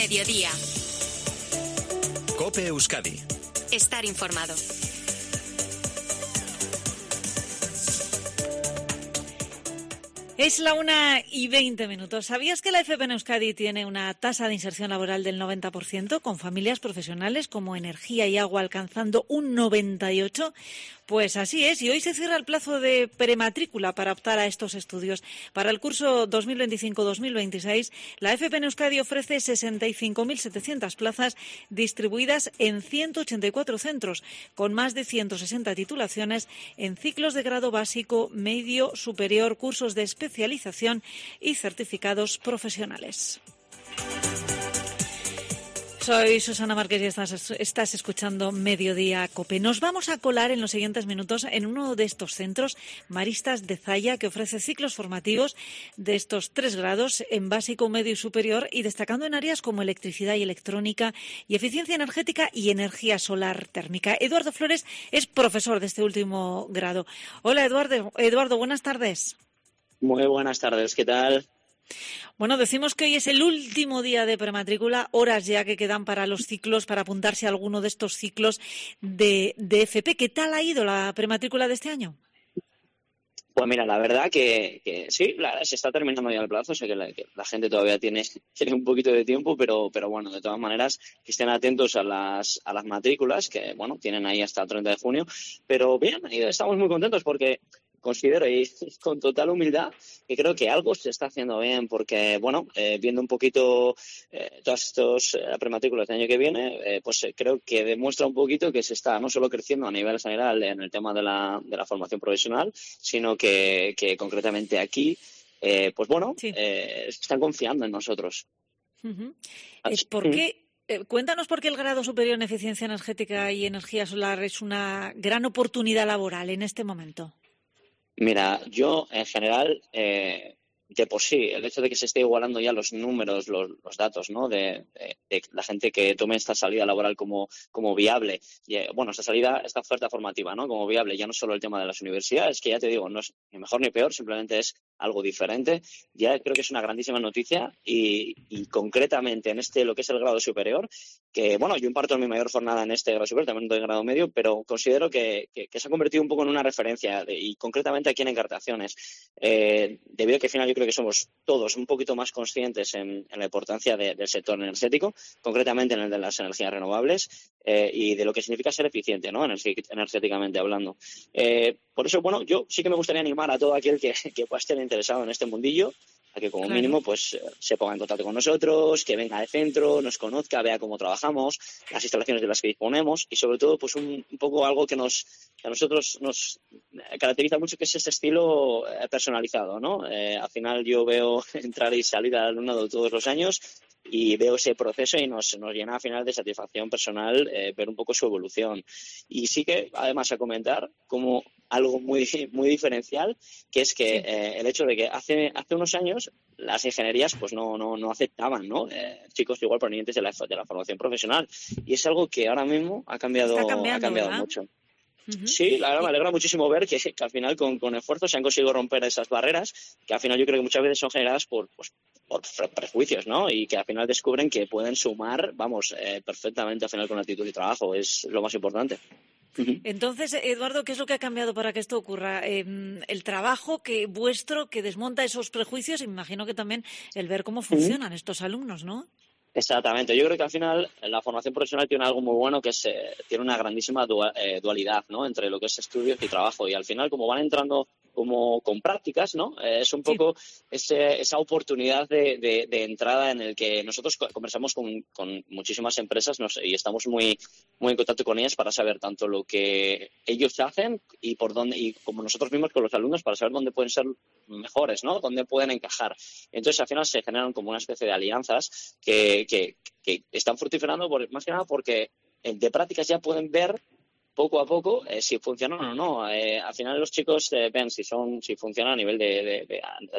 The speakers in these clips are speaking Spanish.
Mediodía. COPE Euskadi. Estar informado. Es la 1:20. ¿Sabías que la FP en Euskadi tiene una tasa de inserción laboral del 90%, con familias profesionales como energía y agua alcanzando un 98%? Pues así es, y hoy se cierra el plazo de prematrícula para optar a estos estudios. Para el curso 2025-2026, la FP en Euskadi ofrece 65.700 plazas distribuidas en 184 centros, con más de 160 titulaciones en ciclos de grado básico, medio, superior, cursos de especialización y certificados profesionales. Soy Susana Márquez y estás escuchando Mediodía COPE. Nos vamos a colar en los siguientes minutos en uno de estos centros, Maristas de Zaya, que ofrece ciclos formativos de estos 3 grados en básico, medio y superior, y destacando en áreas como electricidad y electrónica y eficiencia energética y energía solar térmica. Eduardo Flores es profesor de este último grado. Hola, Eduardo, buenas tardes. Muy buenas tardes, ¿qué tal? Bueno, decimos que hoy es el último día de prematrícula, horas ya que quedan para los ciclos, para apuntarse a alguno de estos ciclos de FP. ¿Qué tal ha ido la prematrícula de este año? Pues mira, la verdad que sí, se está terminando ya el plazo, sé que la gente todavía tiene un poquito de tiempo, pero bueno, de todas maneras, que estén atentos a las matrículas, que bueno, tienen ahí hasta el 30 de junio, pero bien, estamos muy contentos porque considero, y con total humildad, que creo que algo se está haciendo bien, porque, bueno, viendo un poquito todas estas prematrículas del año que viene, pues creo que demuestra un poquito que se está no solo creciendo a nivel general en el tema de la formación profesional, sino que concretamente aquí, pues bueno, sí. Están confiando en nosotros. Uh-huh. ¿Por qué? Cuéntanos por qué el grado superior en eficiencia energética y energía solar es una gran oportunidad laboral en este momento. Mira, yo en general, de por sí, el hecho de que se esté igualando ya los números, los datos, ¿no? De la gente que tome esta salida laboral como viable, bueno, esta oferta formativa, ¿no? Como viable, ya no solo el tema de las universidades, que ya te digo, no es ni mejor ni peor, simplemente es algo diferente. Ya creo que es una grandísima noticia y concretamente en lo que es el grado superior, que bueno, yo imparto mi mayor jornada en este grado superior, también doy grado medio, pero considero que se ha convertido un poco en una referencia y concretamente aquí en Encartaciones, debido a que al final yo creo que somos todos un poquito más conscientes en la importancia del sector energético, concretamente en el de las energías renovables y de lo que significa ser eficiente, ¿no? Energéticamente hablando. Por eso, bueno, yo sí que me gustaría animar a todo aquel que pueda estar interesado en este mundillo a que como mínimo pues se ponga en contacto con nosotros, que venga de centro, nos conozca, vea cómo trabajamos, las instalaciones de las que disponemos y sobre todo pues un poco algo que a nosotros nos caracteriza mucho, que es ese estilo personalizado, ¿no? Al final yo veo entrar y salir al alumnado todos los años y veo ese proceso y nos llena al final de satisfacción personal ver un poco su evolución. Y sí que además a comentar como algo muy muy diferencial, que es que el hecho de que hace unos años las ingenierías pues no aceptaban, ¿no? Chicos igual provenientes de la formación profesional, y es algo que ahora mismo ha cambiado mucho. Uh-huh. Sí, la verdad me alegra muchísimo ver que al final con esfuerzo se han conseguido romper esas barreras que al final yo creo que muchas veces son generadas por prejuicios, ¿no? Y que al final descubren que pueden sumar, perfectamente al final con actitud y trabajo, es lo más importante. Entonces, Eduardo, ¿qué es lo que ha cambiado para que esto ocurra? El trabajo que desmonta esos prejuicios, y me imagino que también el ver cómo funcionan estos alumnos, ¿no? Exactamente. Yo creo que al final la formación profesional tiene algo muy bueno, que es tiene una grandísima dualidad, ¿no? Entre lo que es estudios y trabajo. Y al final, como van entrando como con prácticas, ¿no? Es un poco esa oportunidad de entrada en el que nosotros conversamos con muchísimas empresas y estamos muy muy en contacto con ellas para saber tanto lo que ellos hacen y por dónde, y como nosotros mismos con los alumnos, para saber dónde pueden ser mejores, ¿no? Dónde pueden encajar. Entonces al final se generan como una especie de alianzas que están fructificando más que nada porque de prácticas ya pueden ver poco a poco si funcionan o no. Al final los chicos ven si funcionan a nivel de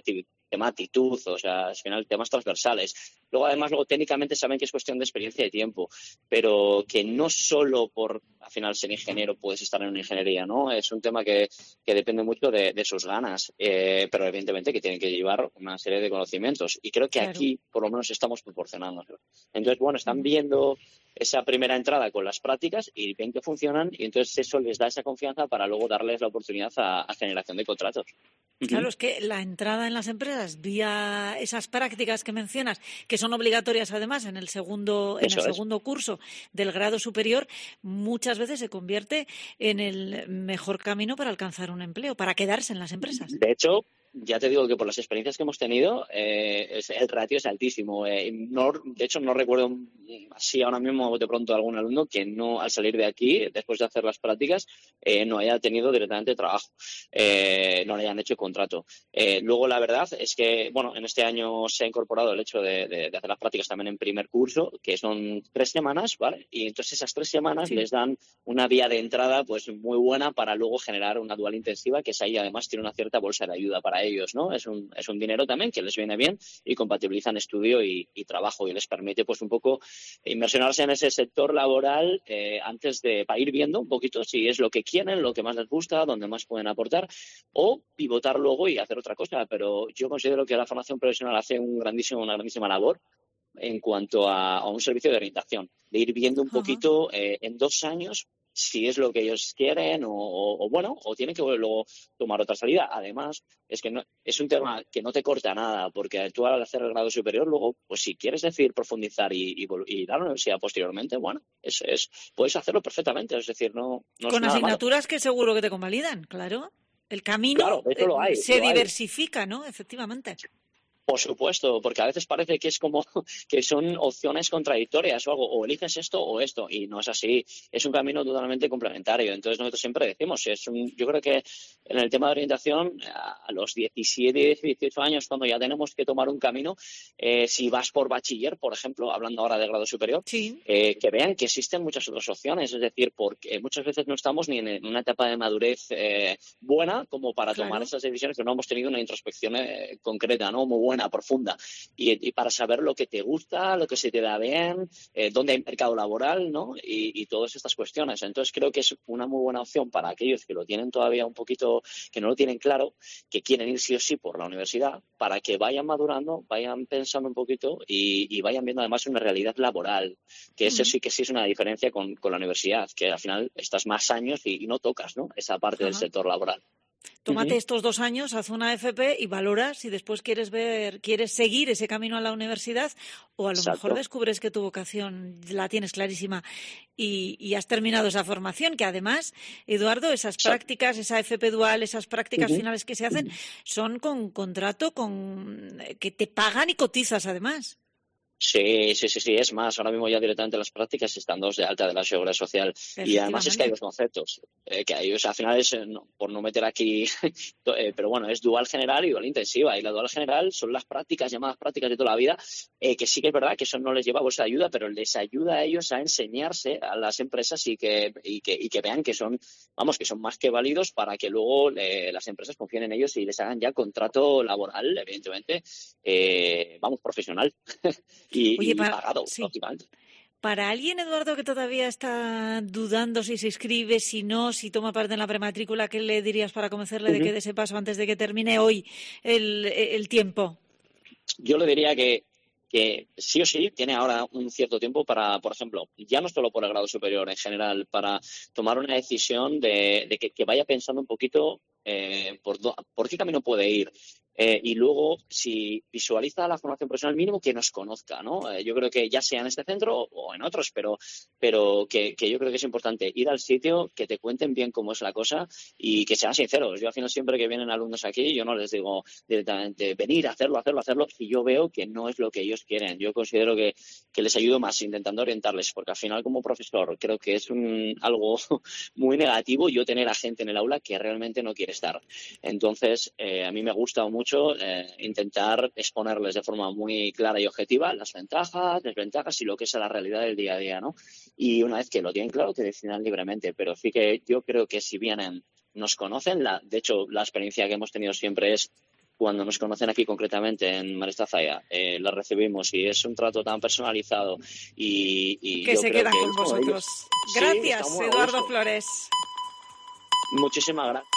tema actitud, o sea, al final temas transversales. Luego, además, técnicamente saben que es cuestión de experiencia y tiempo, pero que no solo por, al final, ser ingeniero puedes estar en una ingeniería, ¿no? Es un tema que depende mucho de sus ganas, pero evidentemente que tienen que llevar una serie de conocimientos. Y creo que Claro. aquí, por lo menos, estamos proporcionando. Entonces, bueno, están viendo esa primera entrada con las prácticas y ven que funcionan, y entonces eso les da esa confianza para luego darles la oportunidad a generación de contratos. Claro, Ujú. es que la entrada en las empresas vía esas prácticas que mencionas, que son obligatorias además en el Eso es. segundo curso del grado superior, muchas veces se convierte en el mejor camino para alcanzar un empleo, para quedarse en las empresas. De hecho, ya te digo que por las experiencias que hemos tenido, el ratio es altísimo. De hecho, no recuerdo así ahora mismo de pronto algún alumno que no, al salir de aquí, después de hacer las prácticas, no haya tenido directamente trabajo, no le hayan hecho contrato. Luego, la verdad es que, bueno, en este año se ha incorporado el hecho de hacer las prácticas también en primer curso, que son 3 semanas, ¿vale? Y entonces esas 3 semanas Sí. les dan una vía de entrada pues muy buena para luego generar una dual intensiva, que es ahí además tiene una cierta bolsa de ayuda para ellos, ¿no? Es un dinero también que les viene bien y compatibilizan estudio y trabajo, y les permite pues un poco inmersionarse en ese sector laboral antes para ir viendo un poquito si es lo que quieren, lo que más les gusta, dónde más pueden aportar, o pivotar luego y hacer otra cosa. Pero yo considero que la formación profesional hace una grandísima labor en cuanto a un servicio de orientación, de ir viendo un Ajá. poquito en 2 años si es lo que ellos quieren bueno, o tienen que luego tomar otra salida. Además, es que no, es un tema que no te corta nada, porque tú al hacer el grado superior, luego, pues si quieres decidir profundizar y ir a la universidad posteriormente, bueno, puedes hacerlo perfectamente, es decir, no es Con nada malo. asignaturas que seguro que te convalidan, claro. El camino Claro, de hecho lo hay, se lo hay. diversifica, ¿no? Efectivamente. Por supuesto, porque a veces parece que es como que son opciones contradictorias o algo, o eliges esto o esto, y no es así. Es un camino totalmente complementario. Entonces nosotros siempre decimos, yo creo que en el tema de orientación, a los 17, 18 años, cuando ya tenemos que tomar un camino, si vas por bachiller, por ejemplo, hablando ahora de grado superior, Sí, que vean que existen muchas otras opciones. Es decir, porque muchas veces no estamos ni en una etapa de madurez buena como para tomar claro. esas decisiones, que no hemos tenido una introspección concreta, ¿no? Muy buena, profunda, y para saber lo que te gusta, lo que se te da bien, dónde hay mercado laboral, ¿no? Y todas estas cuestiones. Entonces creo que es una muy buena opción para aquellos que lo tienen todavía un poquito, que no lo tienen claro, que quieren ir sí o sí por la universidad, para que vayan madurando, vayan pensando un poquito y vayan viendo además una realidad laboral, que eso Mm. sí que sí es una diferencia con la universidad, que al final estás más años y no tocas, ¿no? Esa parte del Ajá. sector laboral. Tómate Ujú. estos 2 años, haz una FP y valora si después quieres seguir ese camino a la universidad, o a lo mejor Exacto. descubres que tu vocación la tienes clarísima y has terminado esa formación, que además, Eduardo, esas Exacto. prácticas, esa FP dual, esas prácticas Ujú. finales que se hacen, son con contrato que te pagan y cotizas además. Sí, sí, sí, sí, es más, ahora mismo ya directamente las prácticas están dos de alta de la Seguridad Social, y además es que hay Efectivamente. dos conceptos, que hay, o sea, al final es, por no meter aquí, pero bueno, es dual general y dual intensiva, y la dual general son las prácticas, llamadas prácticas de toda la vida, que sí que es verdad que eso no les lleva bolsa de ayuda, pero les ayuda a ellos a enseñarse a las empresas y que vean que son, vamos, que son más que válidos para que luego las empresas confíen en ellos y les hagan ya contrato laboral, evidentemente, vamos, profesional. Oye, Y pagado, sí. lógicamente. Para alguien, Eduardo, que todavía está dudando si se inscribe, si no, si toma parte en la prematrícula, ¿qué le dirías para convencerle de Ujú. que dé ese paso antes de que termine hoy el tiempo? Yo le diría que sí o sí tiene ahora un cierto tiempo para, por ejemplo, ya no solo por el grado superior en general, para tomar una decisión de que vaya pensando un poquito por qué camino puede ir. Y luego, si visualiza la formación profesional, mínimo que nos conozca, ¿no? Yo creo que ya sea en este centro o en otros, pero que yo creo que es importante ir al sitio, que te cuenten bien cómo es la cosa y que sean sinceros. Yo al final siempre que vienen alumnos aquí, yo no les digo directamente venir, hacerlo, y yo veo que no es lo que ellos quieren. Yo considero que les ayudo más intentando orientarles, porque al final como profesor creo que es algo muy negativo yo tener a gente en el aula que realmente no quiere estar. Entonces, a mí me gusta mucho intentar exponerles de forma muy clara y objetiva las ventajas, desventajas y lo que es la realidad del día a día, ¿no? Y una vez que lo tienen claro, que decidan libremente. Pero sí que yo creo que si vienen, nos conocen, de hecho, la experiencia que hemos tenido siempre es cuando nos conocen aquí concretamente en Marestra Zaya, la recibimos y es un trato tan personalizado y que yo se creo quedan que con vosotros. sí, Gracias, estamos a Eduardo gusto. Flores. Muchísimas gracias.